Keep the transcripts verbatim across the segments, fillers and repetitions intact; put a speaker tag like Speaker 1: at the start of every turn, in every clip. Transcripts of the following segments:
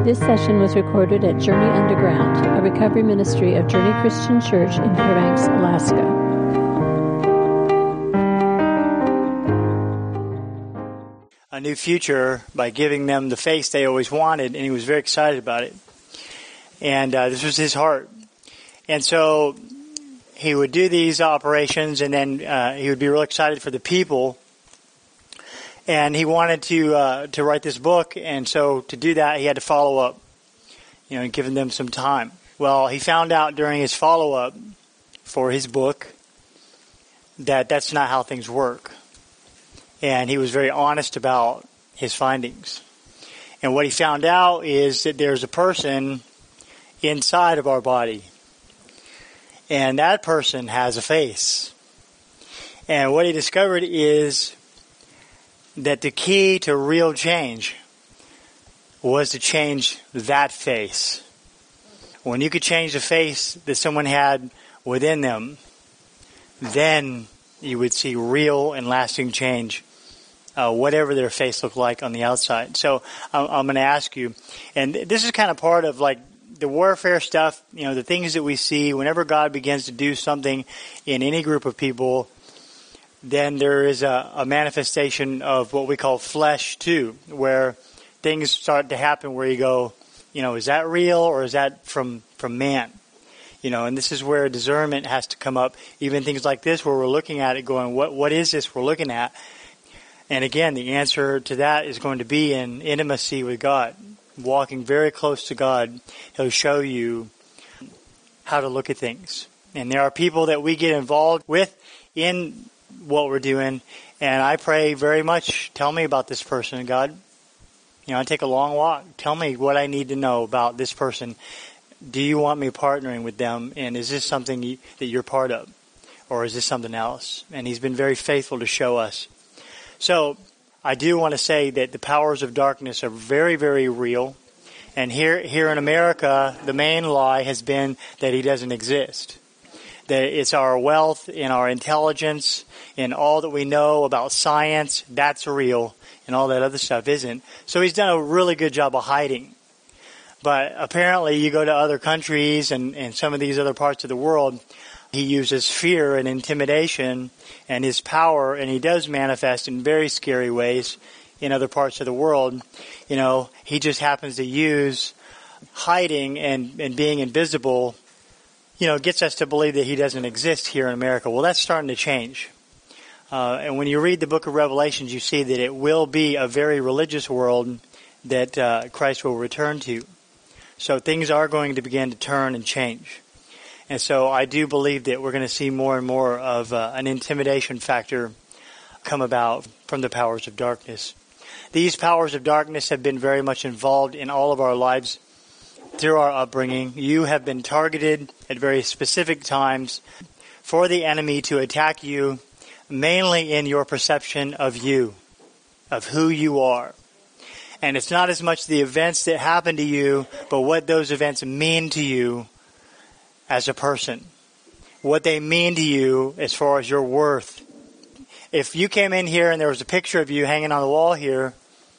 Speaker 1: This session was recorded at Journey Underground, a recovery ministry of Journey Christian Church in Fairbanks, Alaska.
Speaker 2: A new future by giving them the face they always wanted, and he was very excited about it. And uh, this was his heart. And so he would do these operations, and then uh, he would be real excited for the people. And he wanted to uh, to write this book, and so to do that, he had to follow up, you know, and giving them some time. Well, he found out during his follow-up for his book that that's not how things work. And he was very honest about his findings. And what he found out is that there's a person inside of our body, and that person has a face. And what he discovered is that the key to real change was to change that face. When you could change the face that someone had within them, then you would see real and lasting change, uh, whatever their face looked like on the outside. So I'm, I'm going to ask you, and this is kind of part of like the warfare stuff, you know, the things that we see whenever God begins to do something in any group of people. Then there is a, a manifestation of what we call flesh too, where things start to happen where you go, you know, is that real or is that from, from man? You know, and this is where discernment has to come up. Even things like this where we're looking at it going, what what is this we're looking at? And again, the answer to that is going to be in intimacy with God. Walking very close to God, He'll show you how to look at things. And there are people that we get involved with in what we're doing, and I pray very much, tell me about this person, God. You know, I take a long walk. Tell me what I need to know about this person. Do you want me partnering with them, and is this something you, that you're part of, or is this something else? And He's been very faithful to show us. So I do want to say that the powers of darkness are very, very real, and here here in America, the main lie has been that He doesn't exist. That it's our wealth and our intelligence and all that we know about science, that's real, and all that other stuff isn't. So He's done a really good job of hiding. But apparently you go to other countries and, and some of these other parts of the world, He uses fear and intimidation and His power, and He does manifest in very scary ways in other parts of the world. You know, He just happens to use hiding and, and being invisible, you know, gets us to believe that He doesn't exist here in America. Well, that's starting to change. Uh, and when you read the book of Revelations, you see that it will be a very religious world that uh, Christ will return to. So things are going to begin to turn and change. And so I do believe that we're going to see more and more of uh, an intimidation factor come about from the powers of darkness. These powers of darkness have been very much involved in all of our lives through our upbringing. You have been targeted at very specific times for the enemy to attack you, mainly in your perception of you, of who you are. And it's not as much the events that happen to you, but what those events mean to you as a person. What they mean to you as far as your worth. If you came in here and there was a picture of you hanging on the wall here,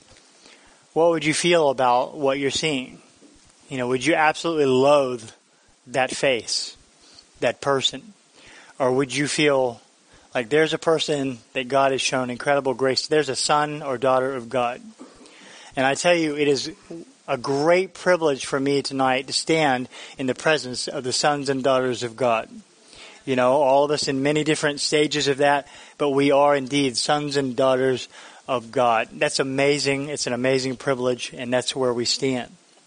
Speaker 2: what would you feel about what you're seeing? You know, would you absolutely loathe that face, that person? Or would you feel like there's a person that God has shown incredible grace? There's a son or daughter of God. And I tell you, it is a great privilege for me tonight to stand in the presence of the sons and daughters of God. You know, all of us in many different stages of that, but we are indeed sons and daughters of God. That's amazing. It's an amazing privilege, and that's where we stand.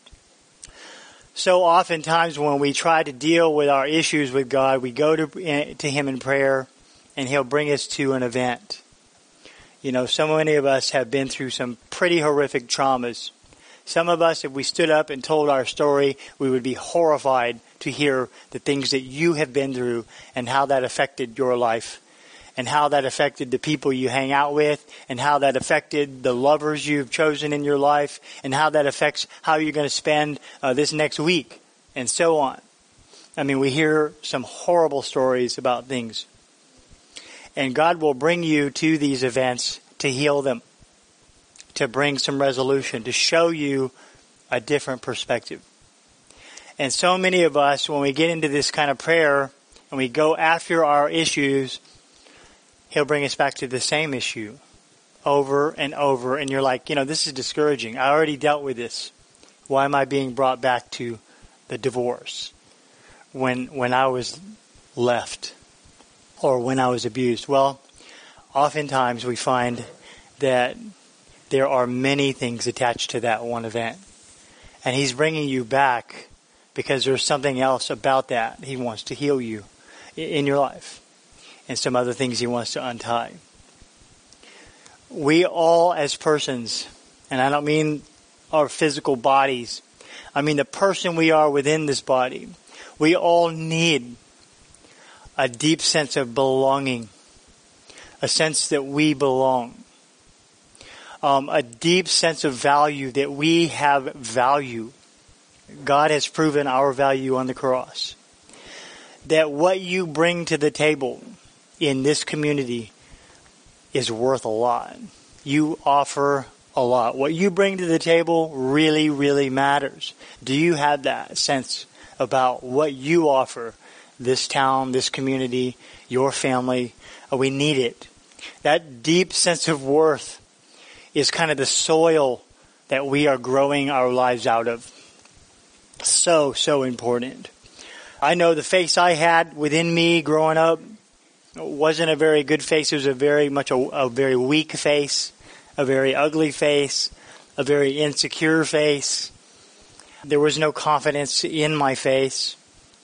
Speaker 2: So oftentimes when we try to deal with our issues with God, we go to, to Him in prayer, and He'll bring us to an event. You know, so many of us have been through some pretty horrific traumas. Some of us, if we stood up and told our story, we would be horrified to hear the things that you have been through and how that affected your life, and how that affected the people you hang out with, and how that affected the lovers you've chosen in your life, and how that affects how you're going to spend uh, this next week, and so on. I mean, we hear some horrible stories about things. And God will bring you to these events to heal them, to bring some resolution, to show you a different perspective. And so many of us, when we get into this kind of prayer and we go after our issues, He'll bring us back to the same issue over and over. And you're like, you know, this is discouraging. I already dealt with this. Why am I being brought back to the divorce when when I was left or when I was abused? Well, oftentimes we find that there are many things attached to that one event. And He's bringing you back because there's something else about that. He wants to heal you in your life and some other things He wants to untie. We all as persons, and I don't mean our physical bodies, I mean the person we are within this body, we all need a deep sense of belonging, a sense that we belong, um, a deep sense of value, that we have value. God has proven our value on the cross. That what you bring to the table in this community is worth a lot. You offer a lot. What you bring to the table really, really matters. Do you have that sense about what you offer this town, this community, your family? We need it. That deep sense of worth is kind of the soil that we are growing our lives out of. So, so important. I know the face I had within me growing up wasn't a very good face. It was a very much a, a very weak face, a very ugly face, a very insecure face. There was no confidence in my face.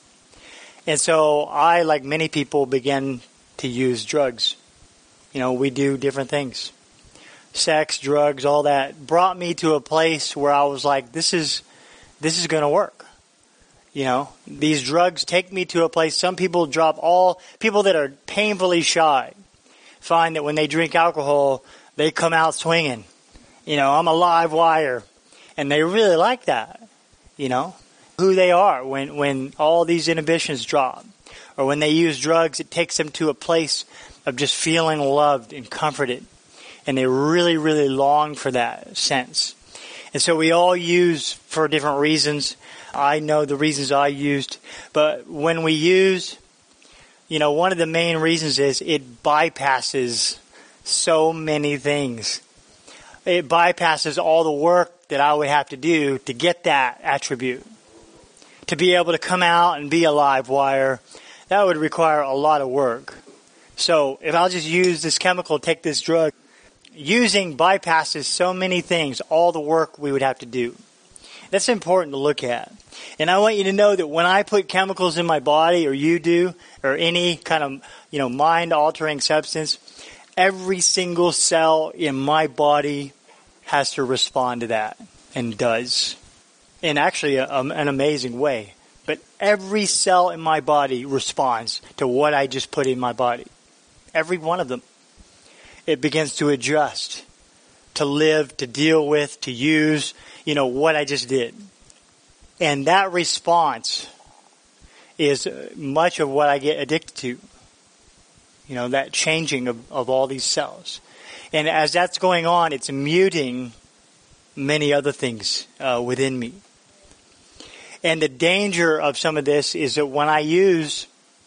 Speaker 2: And so I, like many people, began to use drugs. You know, we do different things. Sex, drugs, all that brought me to a place where I was like, this is this is going to work. You know, these drugs take me to a place. Some people drop all, people that are painfully shy find that when they drink alcohol, they come out swinging. You know, I'm a live wire. And they really like that, you know, who they are when, when all these inhibitions drop. Or when they use drugs, it takes them to a place of just feeling loved and comforted. And they really, really long for that sense. And so we all use for different reasons. I know the reasons I used. But when we use, you know, one of the main reasons is it bypasses so many things. It bypasses all the work that I would have to do to get that attribute. To be able to come out and be a live wire, that would require a lot of work. So if I'll just use this chemical, take this drug, using bypasses so many things, all the work we would have to do. That's important to look at. And I want you to know that when I put chemicals in my body, or you do, or any kind of, you know, mind-altering substance, every single cell in my body has to respond to that, and does. In actually a, um, an amazing way. But every cell in my body responds to what I just put in my body. Every one of them. It begins to adjust, to live, to deal with, to use, you know, what I just did. And that response is much of what I get addicted to. You know, that changing of, of all these cells. And as that's going on, it's muting many other things uh, within me. And the danger of some of this is that when I use,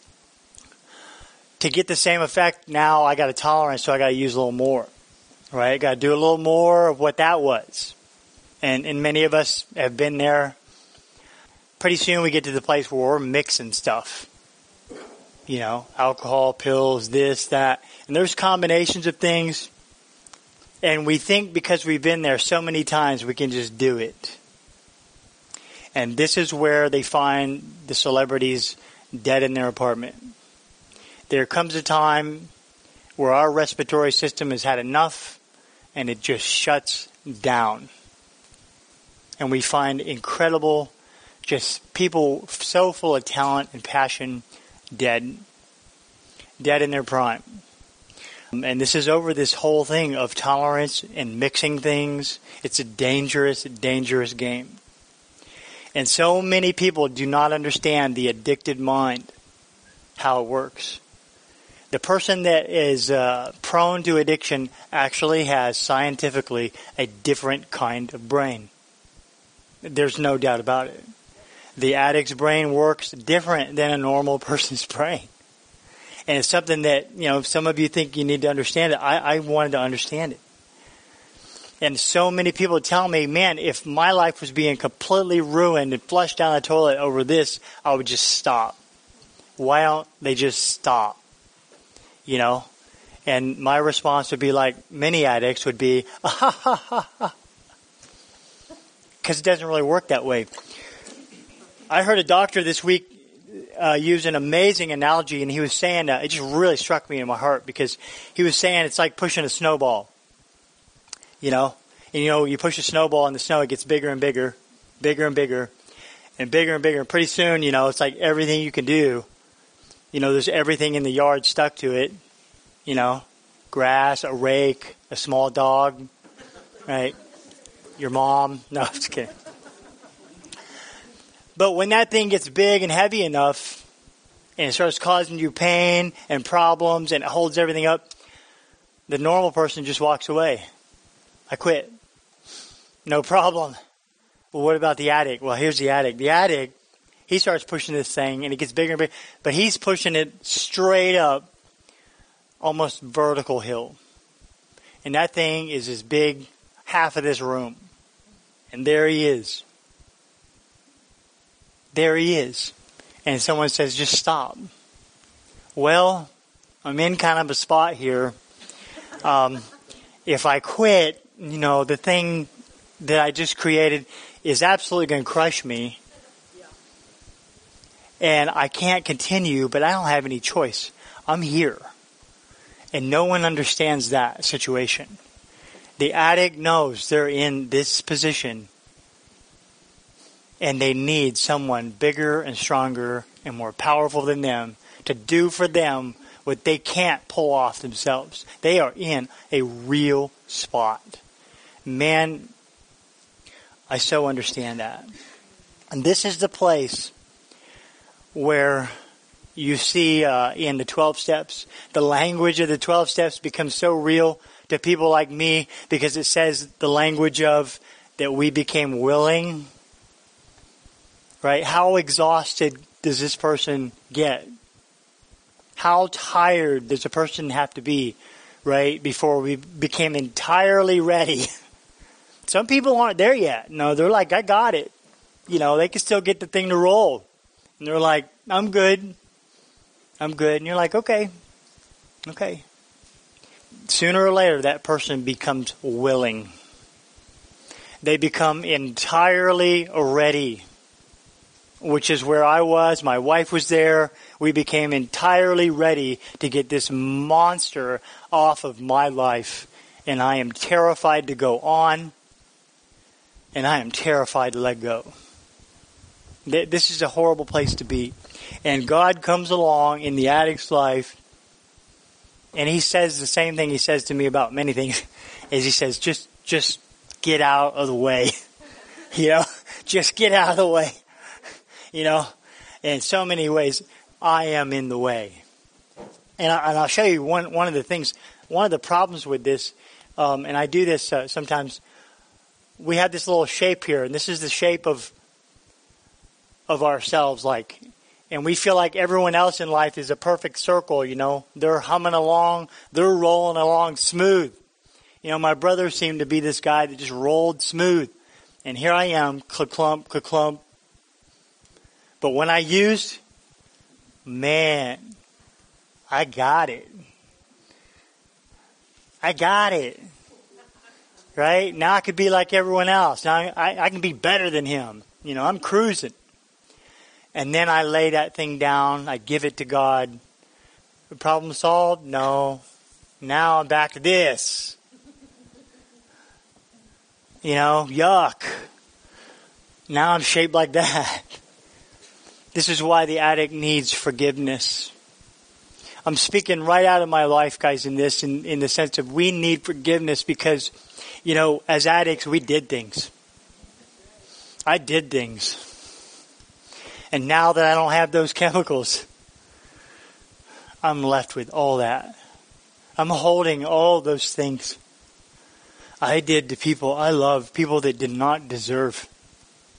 Speaker 2: to get the same effect, now I got a tolerance, so I got to use a little more. Right? I got to do a little more of what that was. And, and many of us have been there. Pretty soon we get to the place where we're mixing stuff. You know, alcohol, pills, this, that. And there's combinations of things. And we think because we've been there so many times, we can just do it. And this is where they find the celebrities dead in their apartment. There comes a time where our respiratory system has had enough and it just shuts down. And we find incredible, just people so full of talent and passion dead. Dead in their prime. And this is over this whole thing of tolerance and mixing things. It's a dangerous, dangerous game. And so many people do not understand the addicted mind, how it works. The person that is uh, prone to addiction actually has scientifically a different kind of brain. There's no doubt about it. The addict's brain works different than a normal person's brain. And it's something that, you know, some of you think you need to understand it. I, I wanted to understand it. And so many people tell me, man, if my life was being completely ruined and flushed down the toilet over this, I would just stop. Why don't they just stop? You know? And my response would be like many addicts would be, ah, ha, ha, ha, ha. Because it doesn't really work that way. I heard a doctor this week uh, use an amazing analogy, and he was saying, uh, it just really struck me in my heart, because he was saying it's like pushing a snowball. You know, and you know, you push a snowball in the snow, it gets bigger and bigger, bigger and bigger, and bigger and bigger. And pretty soon, you know, it's like everything you can do. You know, there's everything in the yard stuck to it. You know, grass, a rake, a small dog, right? Your mom. No, I'm just kidding. But when that thing gets big and heavy enough, and it starts causing you pain and problems, and it holds everything up, the normal person just walks away. I quit. No problem. Well, what about the addict? Well, here's the addict. The addict, he starts pushing this thing, and it gets bigger and bigger, but he's pushing it straight up, almost vertical hill. And that thing is as big, half of this room. And there he is. There he is. And someone says, just stop. Well, I'm in kind of a spot here. Um, if I quit, you know, the thing that I just created is absolutely going to crush me. And I can't continue, but I don't have any choice. I'm here. And no one understands that situation. The addict knows they're in this position, and they need someone bigger and stronger and more powerful than them to do for them what they can't pull off themselves. They are in a real spot. Man, I so understand that. And this is the place where you see uh, in the twelve steps, the language of the twelve steps becomes so real to people like me, because it says the language of that we became willing. Right? How exhausted does this person get? How tired does a person have to be, right, before we became entirely ready? Some people aren't there yet. No, they're like, I got it. You know, they can still get the thing to roll. And they're like, I'm good. I'm good. And you're like, okay. Okay. Sooner or later, that person becomes willing. They become entirely ready, which is where I was. My wife was there. We became entirely ready to get this monster off of my life. And I am terrified to go on. And I am terrified to let go. This is a horrible place to be. And God comes along in the addict's life, and He says the same thing He says to me about many things, is He says, just, just get out of the way. You know, just get out of the way. You know, in so many ways, I am in the way. And, I, and I'll show you one, one of the things, one of the problems with this, um, and I do this uh, sometimes. We have this little shape here, and this is the shape of of ourselves, like, and we feel like everyone else in life is a perfect circle, you know. They're humming along, they're rolling along smooth. You know, my brother seemed to be this guy that just rolled smooth. And here I am, clunk, clunk, clunk. But when I used, man, I got it. I got it. Right? Now I could be like everyone else. Now I, I can be better than him. You know, I'm cruising. And then I lay that thing down. I give it to God. The problem solved? No. Now I'm back to this. You know, yuck. Now I'm shaped like that. This is why the addict needs forgiveness. I'm speaking right out of my life, guys, in this, in, in the sense of we need forgiveness because, you know, as addicts, we did things. I did things. And now that I don't have those chemicals, I'm left with all that. I'm holding all those things I did to people I love, people that did not deserve.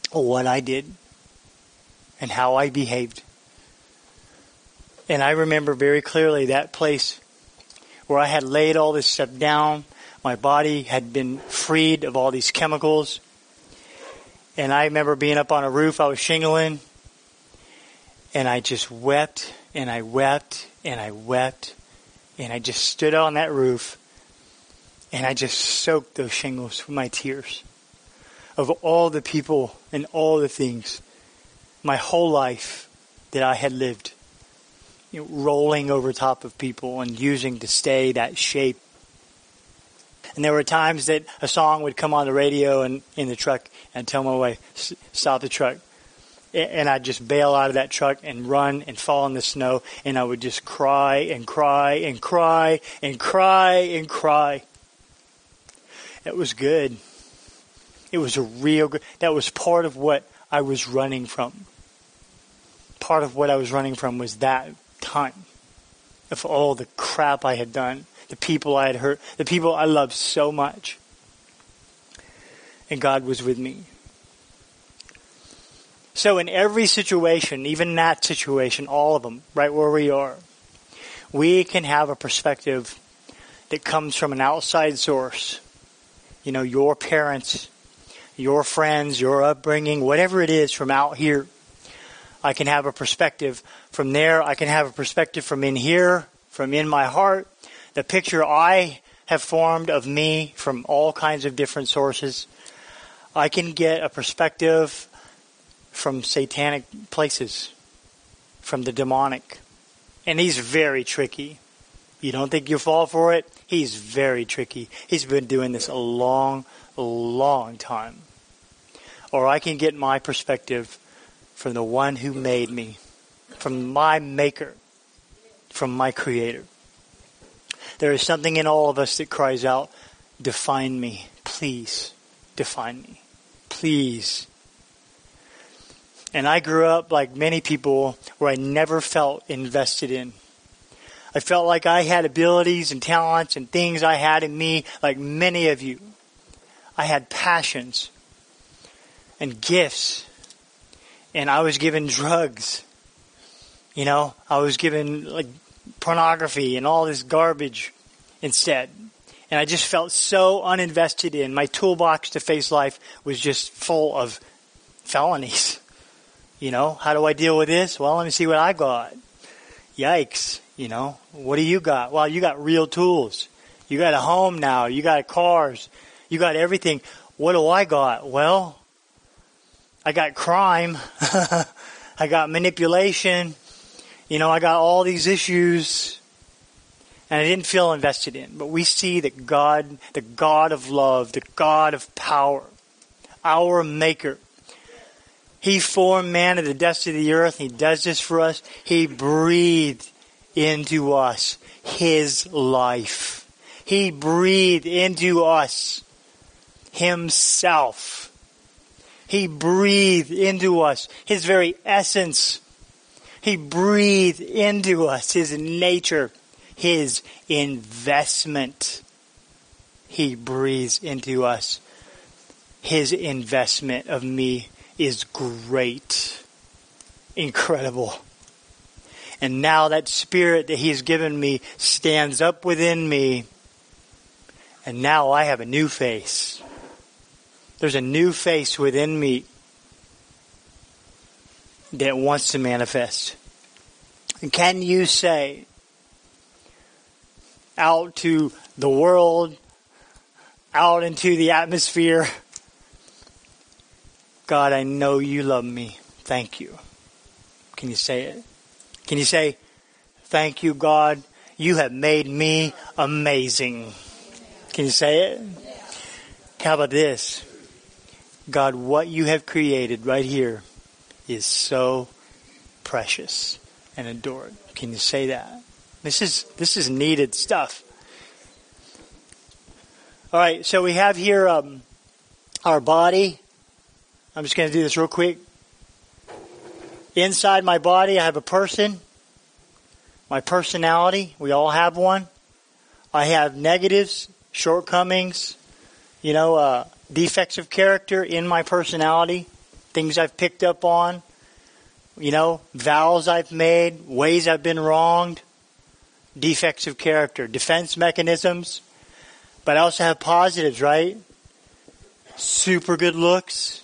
Speaker 2: what I did and how I behaved. And I remember very clearly that place where I had laid all this stuff down. My body had been freed of all these chemicals. And I remember being up on a roof, I was shingling, and I just wept, and I wept, and I wept, and I just stood on that roof, and I just soaked those shingles with my tears of all the people and all the things, my whole life that I had lived, you know, rolling over top of people and using to stay that shape. And there were times that a song would come on the radio and in the truck, and I'd tell my wife, stop the truck. And I'd just bail out of that truck and run and fall in the snow, and I would just cry and cry and cry and cry and cry. It was good. It was a real good. That was part of what I was running from. Part of what I was running from was that time of all the crap I had done. The people I had hurt, the people I loved so much. And God was with me. So in every situation, even that situation, all of them, right where we are, we can have a perspective that comes from an outside source. You know, your parents, your friends, your upbringing, whatever it is from out here. I can have a perspective from there. I can have a perspective from in here, from in my heart. The picture I have formed of me from all kinds of different sources. I can get a perspective from satanic places, from the demonic. And he's very tricky. You don't think you'll fall for it? He's very tricky. He's been doing this a long, long time. Or I can get my perspective from the one who made me, from my maker, from my creator. There is something in all of us that cries out, define me, please, define me, please. And I grew up like many people where I never felt invested in. I felt like I had abilities and talents and things I had in me like many of you. I had passions and gifts, and I was given drugs. You know, I was given like pornography and all this garbage instead. And I just felt so uninvested in. My toolbox to face life was just full of felonies. You know, how do I deal with this? Well, let me see what I got. Yikes. You know, what do you got? Well, you got real tools. You got a home now. You got cars. You got everything. What do I got? Well, I got crime. I got manipulation. You know, I got all these issues, and I didn't feel invested in. But we see that God, the God of love, the God of power, our Maker, He formed man of the dust of the earth. He does this for us. He breathed into us His life. He breathed into us Himself. He breathed into us His very essence. He breathed into us His nature, His investment. He breathes into us. His investment of me is great, incredible. And now that Spirit that He's given me stands up within me, and now I have a new face. There's a new face within me that wants to manifest. And can you say out to the world, out into the atmosphere, God, I know you love me. Thank you. Can you say it? Can you say, thank you, God, you have made me amazing. Can you say it? How about this? God, what you have created right here is so precious and adored. Can you say that? This is this is needed stuff. All right, so we have here um, our body. I'm just going to do this real quick. Inside my body, I have a person. My personality, we all have one. I have negatives, shortcomings, you know, uh, defects of character in my personality. things I've picked up on, you know, vows I've made, ways I've been wronged, defects of character, defense mechanisms. But I also have positives, right? Super good looks.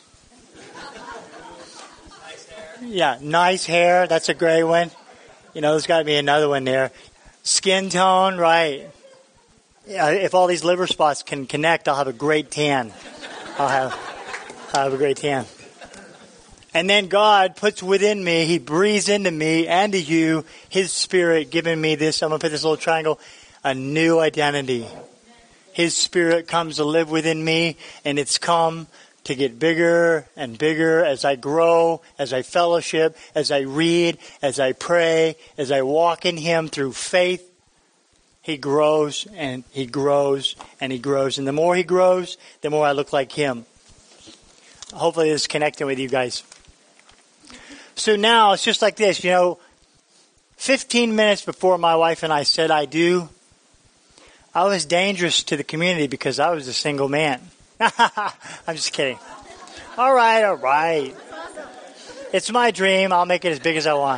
Speaker 2: Nice hair. Yeah, nice hair. That's a great one. You know, there's got to be another one there. Skin tone, right? Yeah, if all these liver spots can connect, I'll have a great tan. I'll have, I'll have a great tan. And then God puts within me, He breathes into me and to you, His Spirit, giving me this, I'm going to put this little triangle, a new identity. His Spirit comes to live within me, and it's come to get bigger and bigger as I grow, as I fellowship, as I read, as I pray, as I walk in Him through faith. He grows and He grows and He grows. And the more He grows, the more I look like Him. Hopefully this is connecting with you guys. So now it's just like this, you know, fifteen minutes before my wife and I said I do, I was dangerous to the community because I was a single man. I'm just kidding. All right, all right. It's my dream. I'll make it as big as I want.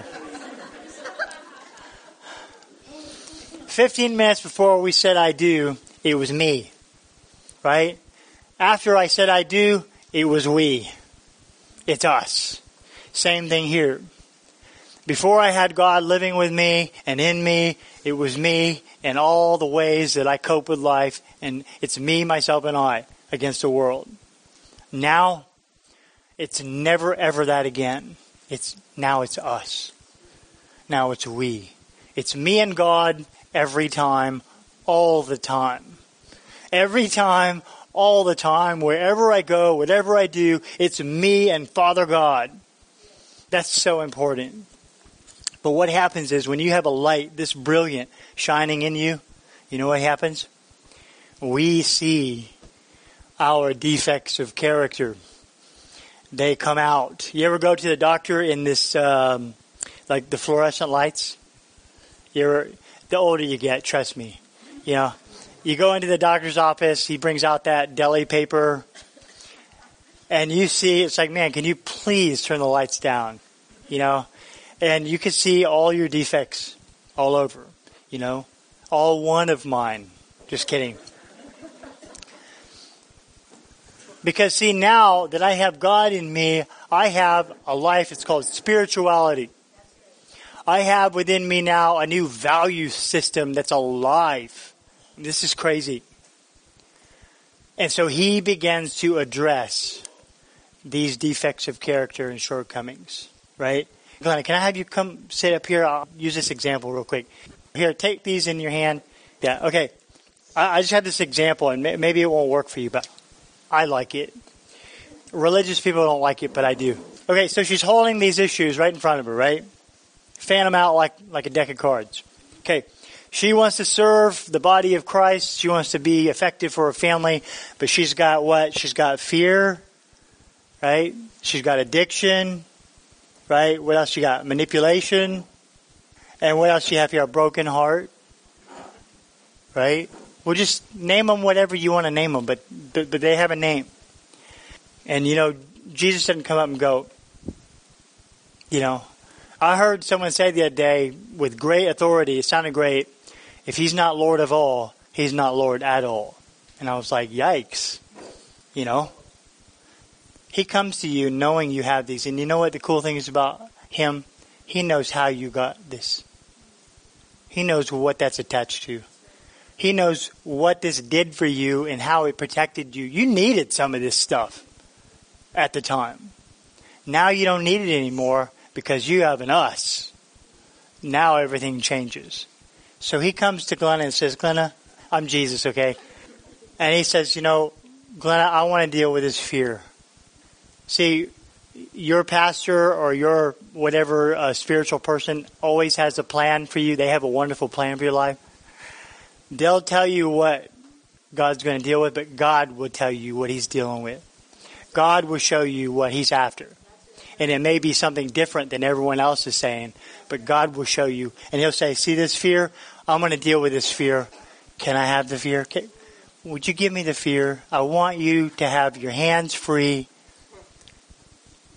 Speaker 2: fifteen minutes before we said I do, it was me, right? After I said I do, it was we. It's us. Same thing here. Before I had God living with me and in me, it was me and all the ways that I cope with life, and it's me, myself, and I against the world. Now, it's never ever that again. It's now it's us. Now it's we. It's me and God every time, all the time. Every time, all the time, wherever I go, whatever I do, it's me and Father God. That's so important. But what happens is when you have a light this brilliant shining in you, you know what happens? We see our defects of character. They come out. You ever go to the doctor in this, um, like the fluorescent lights? You ever, the older you get, trust me. You know, you go into the doctor's office, he brings out that deli paper, and you see, it's like, man, can you please turn the lights down? You know, and you can see all your defects all over, you know, all one of mine. Just kidding. Because see, now that I have God in me, I have a life, it's called spirituality. I have within me now a new value system that's alive. This is crazy. And so He begins to address these defects of character and shortcomings, right? Glenna, can I have you come sit up here? I'll use this example real quick. Here, take these in your hand. Yeah, okay. I, I just had this example, and may, maybe it won't work for you, but I like it. Religious people don't like it, but I do. Okay, so she's holding these issues right in front of her, right? Fan them out like, like a deck of cards. Okay, she wants to serve the body of Christ. She wants to be effective for her family, but she's got what? She's got fear, right? She's got addiction, right? What else she got? Manipulation. And what else she have here? A broken heart, right? We'll just name them whatever you want to name them, but, but but they have a name. And, you know, Jesus didn't come up and go, you know, I heard someone say the other day with great authority, it sounded great, if He's not Lord of all, He's not Lord at all. And I was like, yikes, you know. He comes to you knowing you have these. And you know what the cool thing is about Him? He knows how you got this. He knows what that's attached to. He knows what this did for you and how it protected you. You needed some of this stuff at the time. Now you don't need it anymore because you have an us. Now everything changes. So He comes to Glenna and says, Glenna, I'm Jesus, okay? And He says, you know, Glenna, I want to deal with this fear. See, your pastor or your whatever uh, spiritual person always has a plan for you. They have a wonderful plan for your life. They'll tell you what God's going to deal with, but God will tell you what He's dealing with. God will show you what He's after. And it may be something different than everyone else is saying, but God will show you. And He'll say, see this fear? I'm going to deal with this fear. Can I have the fear? Can, would you give me the fear? I want you to have your hands free.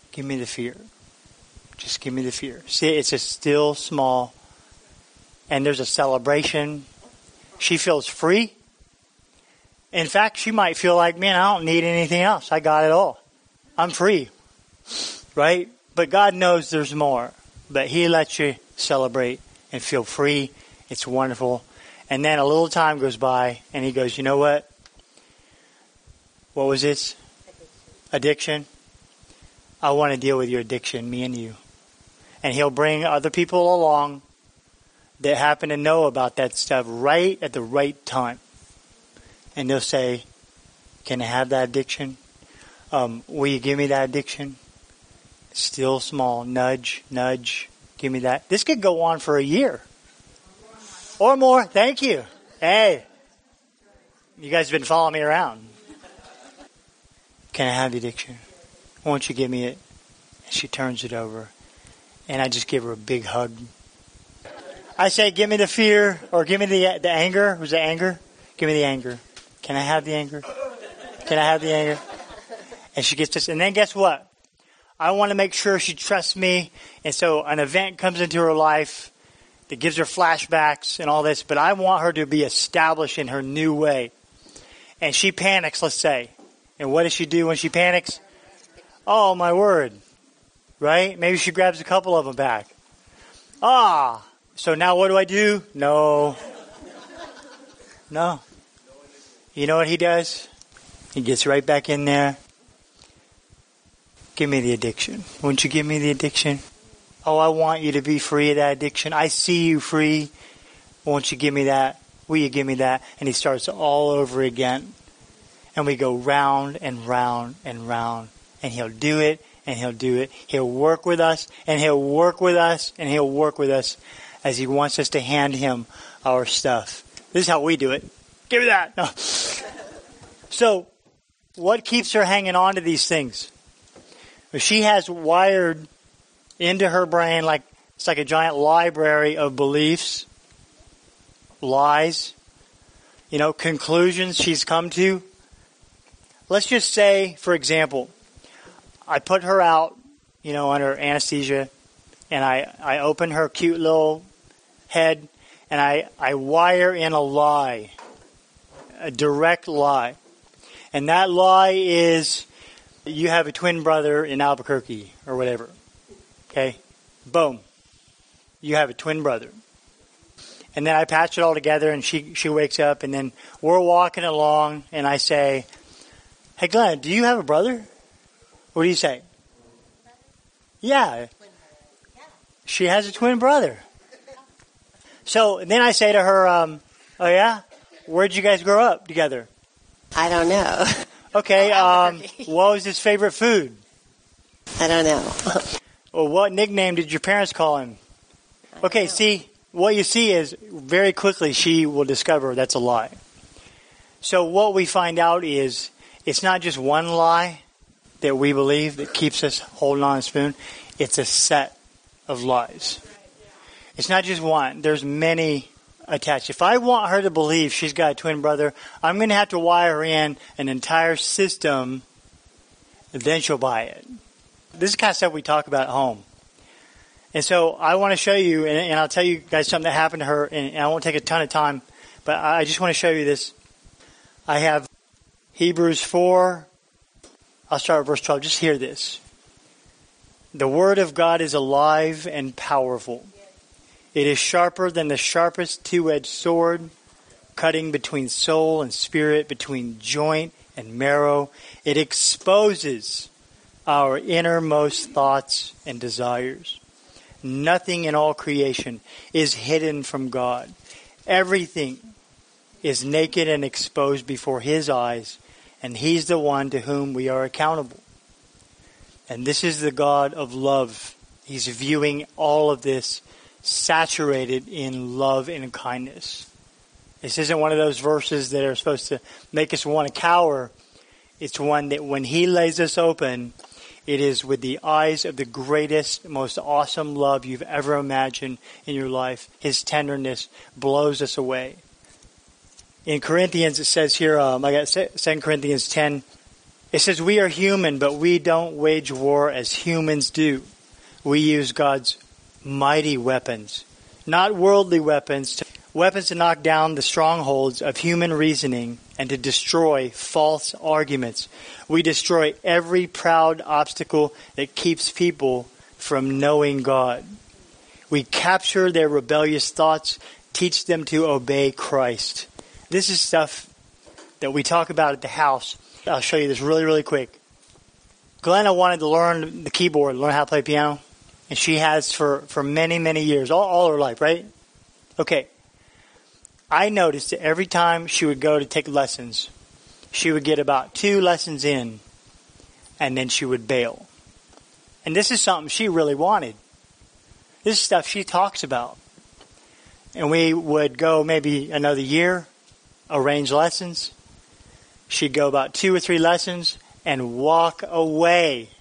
Speaker 2: Give me the fear. Just give me the fear. See, it's a still small, and there's a celebration. She feels free. In fact, she might feel like, man, I don't need anything else. I got it all. I'm free. Right? But God knows there's more. But He lets you celebrate and feel free. It's wonderful. And then a little time goes by, and He goes, you know what? What was this? Addiction. I want to deal with your addiction, me and you. And He'll bring other people along that happen to know about that stuff right at the right time. And they'll say, can I have that addiction? Um, will you give me that addiction? Still small. Nudge, nudge. Give me that. This could go on for a year. Or more. Thank you. Hey. You guys have been following me around. Can I have the addiction? Won't you give me it? And she turns it over. And I just give her a big hug. I say, give me the fear, or give me the the anger. Was it anger? Give me the anger. Can I have the anger? Can I have the anger? And she gets this. And then guess what? I want to make sure she trusts me. And so an event comes into her life that gives her flashbacks and all this. But I want her to be established in her new way. And she panics, let's say. And what does she do when she panics? Oh, my word. Right? Maybe she grabs a couple of them back. Ah. So now what do I do? No. No. You know what he does? He gets right back in there. Give me the addiction. Won't you give me the addiction? Oh, I want you to be free of that addiction. I see you free. Won't you give me that? Will you give me that? And he starts all over again. And we go round and round and round. And he'll do it, and he'll do it. He'll work with us, and he'll work with us, and he'll work with us as he wants us to hand him our stuff. This is how we do it. Give me that. No. So, what keeps her hanging on to these things? She has wired into her brain like it's like a giant library of beliefs, lies, you know, conclusions she's come to. Let's just say, for example, I put her out, you know, under anesthesia, and I, I open her cute little head, and I, I wire in a lie, a direct lie. And that lie is, you have a twin brother in Albuquerque, or whatever. Okay? Boom. You have a twin brother. And then I patch it all together, and she, she wakes up, and then we're walking along, and I say, hey, Glenn, do you have a brother? What do you say? Yeah. She has a twin brother. So then I say to her, um, oh yeah? Where'd you guys grow up together?
Speaker 3: I don't know.
Speaker 2: Okay, um, what was his favorite food?
Speaker 3: I don't know.
Speaker 2: Well, what nickname did your parents call him? Okay, see, what you see is very quickly she will discover that's a lie. So what we find out is it's not just one lie that we believe that keeps us holding on to the spoon. It's a set of lies. It's not just one. There's many attached. If I want her to believe she's got a twin brother, I'm going to have to wire in an entire system, then she'll buy it. This is the kind of stuff we talk about at home. And so I want to show you, and, and I'll tell you guys something that happened to her, and, and I won't take a ton of time, but I just want to show you this. I have Hebrews four. I'll start with verse twelve. Just hear this. The word of God is alive and powerful. It is sharper than the sharpest two-edged sword, cutting between soul and spirit, between joint and marrow. It exposes our innermost thoughts and desires. Nothing in all creation is hidden from God. Everything is naked and exposed before His eyes, and He's the one to whom we are accountable. And this is the God of love. He's viewing all of this saturated in love and kindness. This isn't one of those verses that are supposed to make us want to cower. It's one that when He lays us open, it is with the eyes of the greatest, most awesome love you've ever imagined in your life. His tenderness blows us away. In Corinthians, it says here, um, I got Second Corinthians ten, It says we are human, but we don't wage war as humans do. We use God's mighty weapons, not worldly weapons, to, weapons to knock down the strongholds of human reasoning and to destroy false arguments. We destroy every proud obstacle that keeps people from knowing God. We capture their rebellious thoughts, teach them to obey Christ. This is stuff that we talk about at the house. I'll show you this really, really quick. Glenna wanted to learn the keyboard, learn how to play piano. And she has for, for many, many years, all, all her life, right? Okay. I noticed that every time she would go to take lessons, she would get about two lessons in, and then she would bail. And this is something she really wanted. This is stuff she talks about. And we would go maybe another year, arrange lessons. She'd go about two or three lessons and walk away.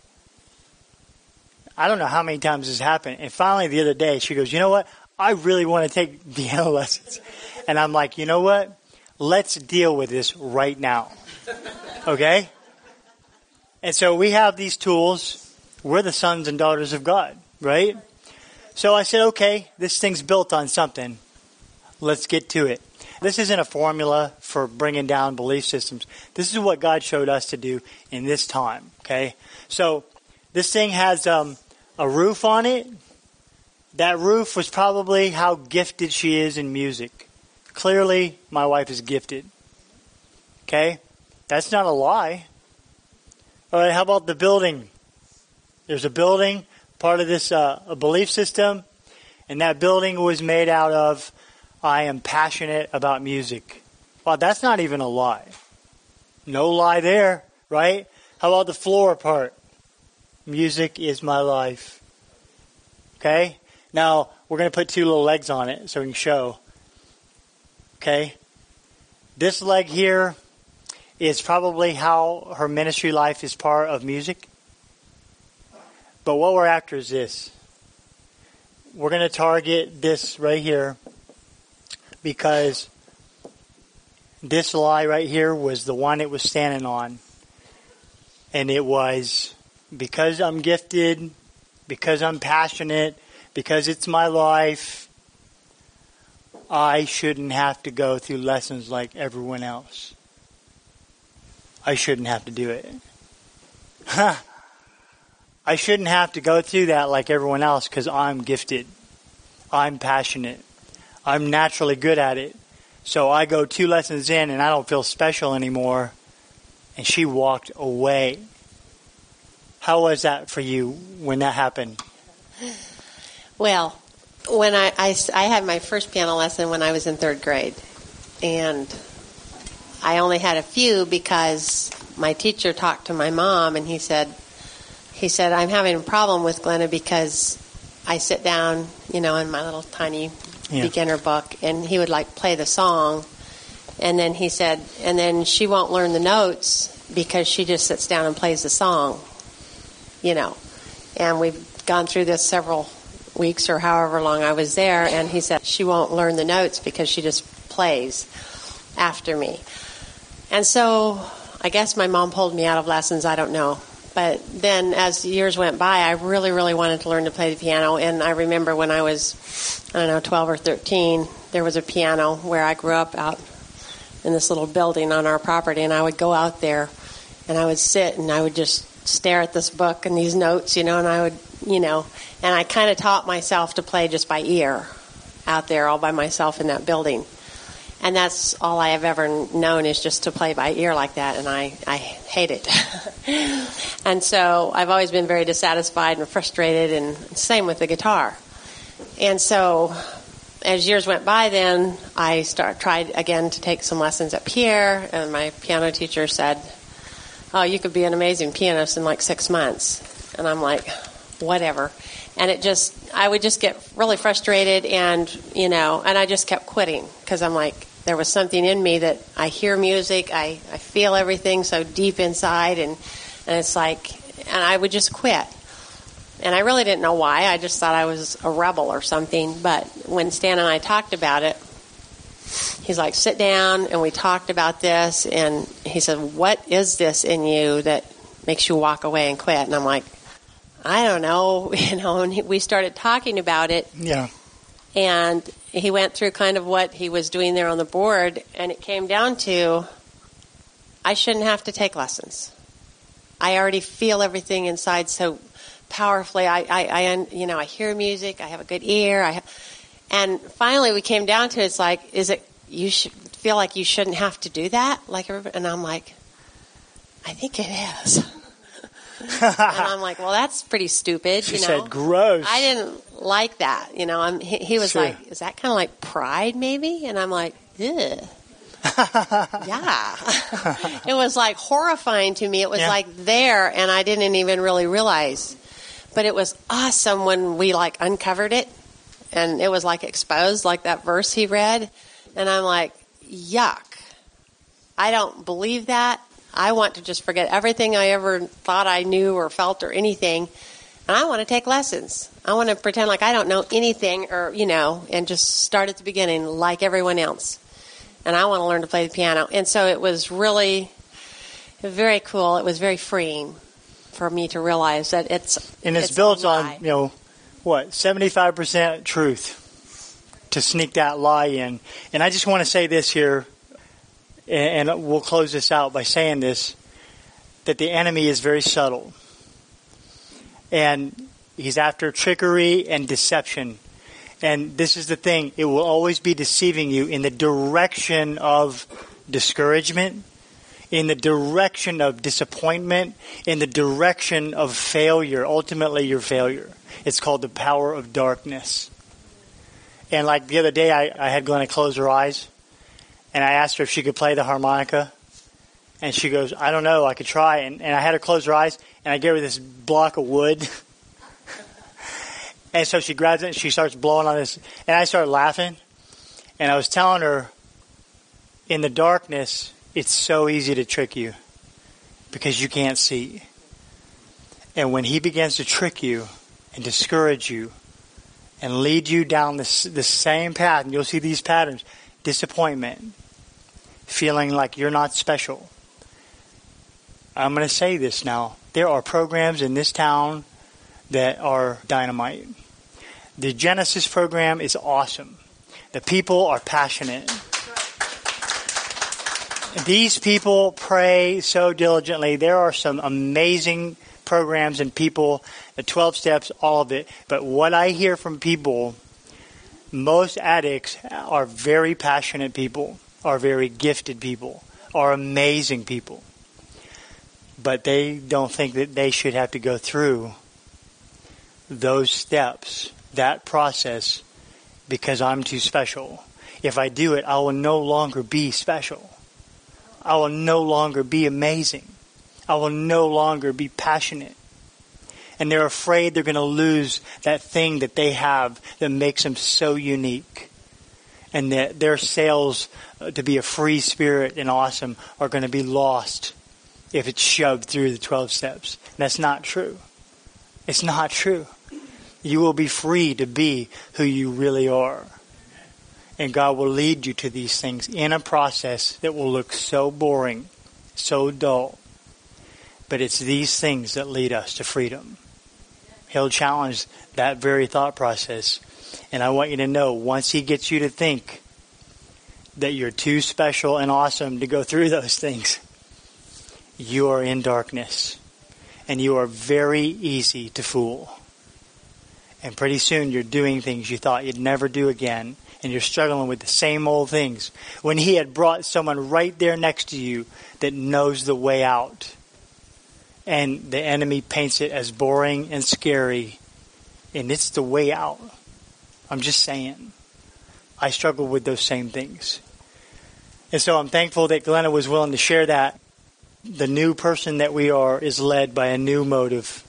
Speaker 2: I don't know how many times this happened. And finally the other day she goes, you know what? I really want to take piano lessons. And I'm like, you know what? Let's deal with this right now. Okay? And so we have these tools. We're the sons and daughters of God, right? So I said, okay, this thing's built on something. Let's get to it. This isn't a formula for bringing down belief systems. This is what God showed us to do in this time, okay? So this thing has um, a roof on it. That roof was probably how gifted she is in music. Clearly, my wife is gifted. Okay? That's not a lie. All right, how about the building? There's a building, part of this uh, a belief system, and that building was made out of, I am passionate about music. Well, that's not even a lie. No lie there, right? How about the floor part? Music is my life. Okay? Now, we're going to put two little legs on it so we can show. Okay? This leg here is probably how her ministry life is part of music. But what we're after is this. We're going to target this right here because this lie right here was the one it was standing on. And it was, because I'm gifted, because I'm passionate, because it's my life, I shouldn't have to go through lessons like everyone else. I shouldn't have to do it. I shouldn't have to go through that like everyone else because I'm gifted. I'm passionate. I'm naturally good at it. So I go two lessons in and I don't feel special anymore. And she walked away. How was that for you when that happened?
Speaker 3: Well, when I, I, I had my first piano lesson when I was in third grade. And I only had a few because my teacher talked to my mom and he said, he said, I'm having a problem with Glenna because I sit down, you know, in my little tiny yeah. beginner book, and he would like play the song. And then he said, and then she won't learn the notes because she just sits down and plays the song, you know. And we've gone through this several weeks or however long I was there, and he said she won't learn the notes because she just plays after me. And so I guess my mom pulled me out of lessons, I don't know. But then as years went by, I really, really wanted to learn to play the piano. And I remember when I was, I don't know, twelve or thirteen, there was a piano where I grew up out in this little building on our property. And I would go out there and I would sit and I would just stare at this book and these notes, you know, and I would, you know, and I kind of taught myself to play just by ear out there all by myself in that building. And that's all I have ever known is just to play by ear like that, and I, I hate it. And so I've always been very dissatisfied and frustrated, and same with the guitar. And so as years went by then, I start, tried again to take some lessons at Pierre, and my piano teacher said, oh, you could be an amazing pianist in like six months. And I'm like, whatever. And it just, I would just get really frustrated and, you know, and I just kept quitting because I'm like, there was something in me that I hear music, I, I feel everything so deep inside, and, and it's like, and I would just quit. And I really didn't know why. I just thought I was a rebel or something. But when Stan and I talked about it, he's like, sit down, and we talked about this, and he said, what is this in you that makes you walk away and quit? And I'm like, I don't know, you know, and he, we started talking about it.
Speaker 2: Yeah.
Speaker 3: And he went through kind of what he was doing there on the board, and it came down to, I shouldn't have to take lessons. I already feel everything inside so powerfully. I, I, I you know, I hear music, I have a good ear, I have, and finally we came down to, it's like, is it, you should feel like you shouldn't have to do that? Like, everybody, and I'm like, I think it is. And I'm like, well, that's pretty stupid.
Speaker 2: She
Speaker 3: you know?
Speaker 2: said, gross.
Speaker 3: I didn't like that. You know, I'm, he, he was
Speaker 2: Sure.
Speaker 3: like, is that kind of like pride maybe? And I'm like, ugh. Yeah. It was like horrifying to me. It was
Speaker 2: Yeah.
Speaker 3: like there, and I didn't even really realize. But it was awesome when we like uncovered it, and it was like exposed, like that verse he read. And I'm like, yuck. I don't believe that. I want to just forget everything I ever thought I knew or felt or anything. And I want to take lessons. I want to pretend like I don't know anything, or, you know, and just start at the beginning like everyone else. And I want to learn to play the piano. And so it was really very cool. It was very freeing for me to realize that it's
Speaker 2: And it's,
Speaker 3: it's
Speaker 2: built
Speaker 3: a lie.
Speaker 2: on, you know, what, seventy-five percent truth to sneak that lie in. And I just want to say this here, and we'll close this out by saying this, that the enemy is very subtle. And he's after trickery and deception. And this is the thing, it will always be deceiving you in the direction of discouragement, in the direction of disappointment, in the direction of failure, ultimately your failure. It's called the power of darkness. And like the other day, I, I had Glenna close her eyes, and I asked her if she could play the harmonica. And she goes, I don't know, I could try. And, and I had her close her eyes, and I gave her this block of wood. And so she grabs it, and she starts blowing on this. And I started laughing. And I was telling her, in the darkness, it's so easy to trick you because you can't see. And when he begins to trick you and discourage you and lead you down this the same path, and you'll see these patterns, disappointment, feeling like you're not special. I'm going to say this now. There are programs in this town that are dynamite. The Genesis program is awesome. The people are passionate. These people pray so diligently. There are some amazing programs and people, the twelve steps, all of it. But what I hear from people, most addicts are very passionate people, are very gifted people, are amazing people. But they don't think that they should have to go through those steps, that process, because I'm too special. If I do it, I will no longer be special. I will no longer be amazing. I will no longer be passionate. And they're afraid they're going to lose that thing that they have that makes them so unique. And that their sales to be a free spirit and awesome are going to be lost if it's shoved through the twelve steps. That's not true. It's not true. You will be free to be who you really are. And God will lead you to these things in a process that will look so boring, so dull. But it's these things that lead us to freedom. He'll challenge that very thought process. And I want you to know, once he gets you to think that you're too special and awesome to go through those things, you are in darkness. And you are very easy to fool. And pretty soon you're doing things you thought you'd never do again. And you're struggling with the same old things. When he had brought someone right there next to you that knows the way out. And the enemy paints it as boring and scary. And it's the way out. I'm just saying. I struggle with those same things. And so I'm thankful that Glenna was willing to share that. The new person that we are is led by a new motive.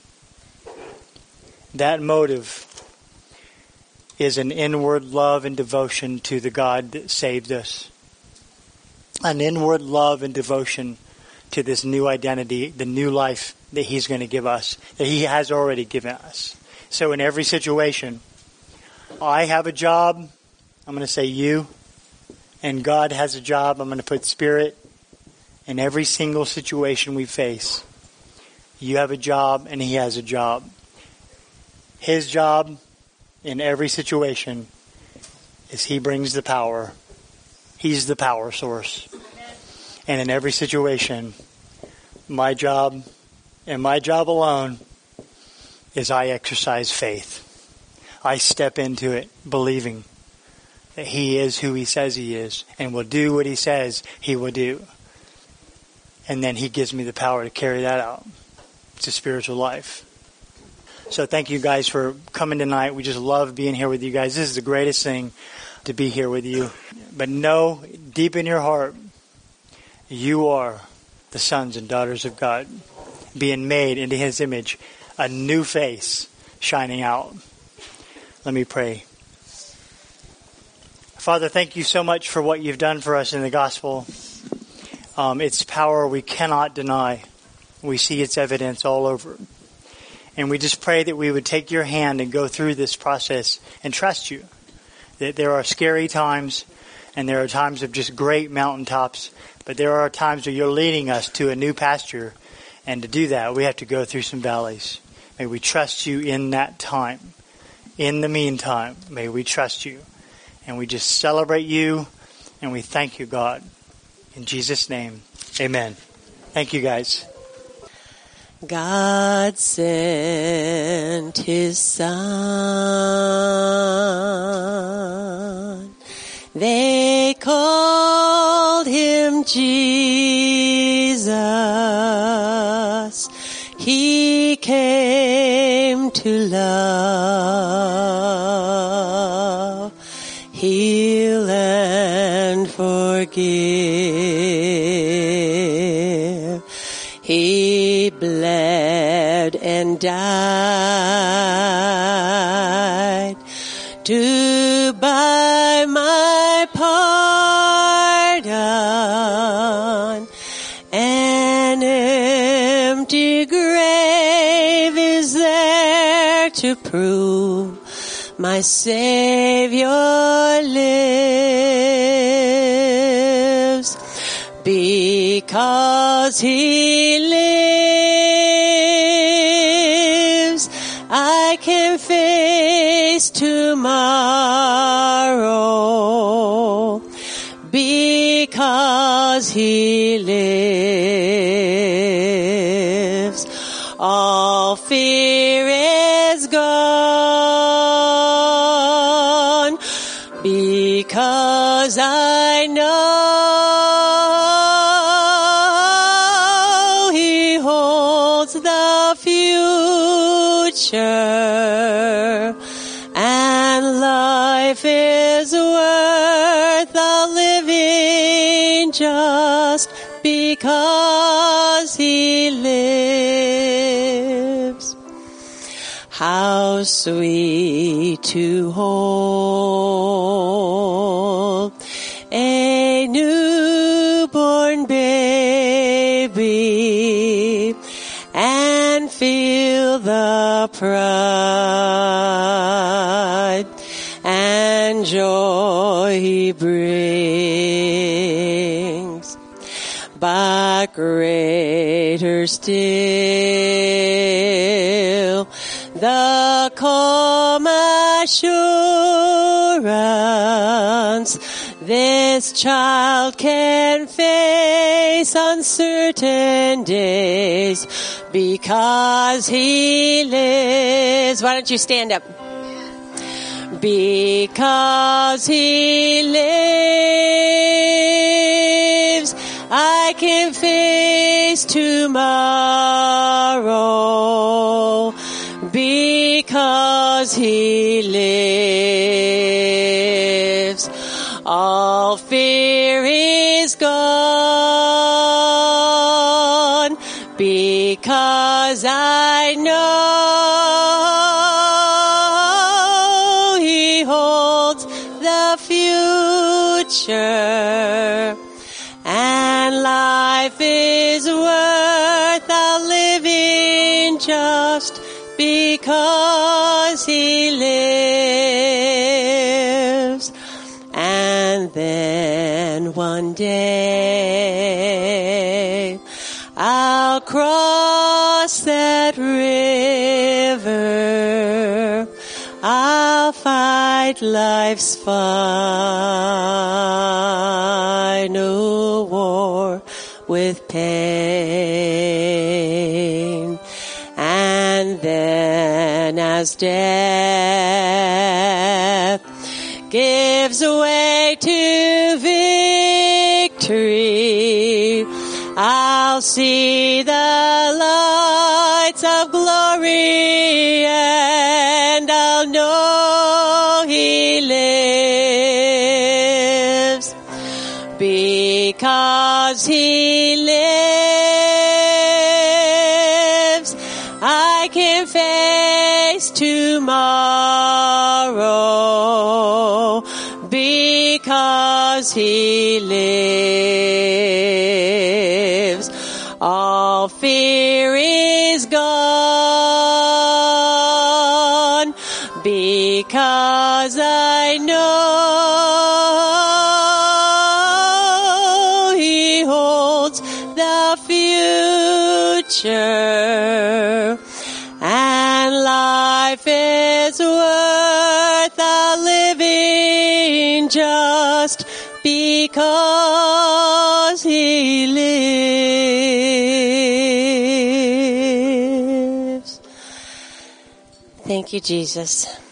Speaker 2: That motive is an inward love and devotion to the God that saved us. An inward love and devotion to this new identity, the new life that he's going to give us, that he has already given us. So in every situation, I have a job. I'm going to say you. And God has a job. I'm going to put Spirit in every single situation we face. You have a job and He has a job. His job in every situation is He brings the power. He's the power source. And in every situation, my job and my job alone is I exercise faith. I step into it believing that He is who He says He is and will do what He says He will do. And then He gives me the power to carry that out. It's a spiritual life. So thank you guys for coming tonight. We just love being here with you guys. This is the greatest thing, to be here with you. But know deep in your heart, you are the sons and daughters of God, being made into His image, a new face shining out. Let me pray. Father, thank you so much for what you've done for us in the gospel. Um, its power we cannot deny. We see its evidence all over. And we just pray that we would take your hand and go through this process and trust you. That there are scary times and there are times of just great mountaintops, but there are times where you're leading us to a new pasture. And to do that, we have to go through some valleys. May we trust you in that time. In the meantime, may we trust you. And we just celebrate you and we thank you, God. In Jesus' name, amen. Thank you, guys.
Speaker 3: God sent His Son. They called Him Jesus. He came to love, heal, and forgive. He bled and died to buy my pardon. An empty grave is there to prove my Savior lives. Because He lives, I can face tomorrow. Because He lives, all fear is gone. Because I know the future, and life is worth the living just because He lives. How sweet to hold a newborn baby and feel the pride and joy He brings. But greater still, the calm assurance this child can face uncertain days because He lives. Why don't you stand up? Because He lives, I can face tomorrow. Because He lives, all fear is gone. Because I know He holds the future, and life is worth a living just because He lives. And then day. I'll cross that river. I'll fight life's final war with pain. And then as death gives way to victory, I'll see the lights of glory, and I'll know He lives. Because He lives, I can face tomorrow. Because He lives, all fear is gone. Because I know He holds the future, and life is worth a living just because He lives. Thank you, Jesus.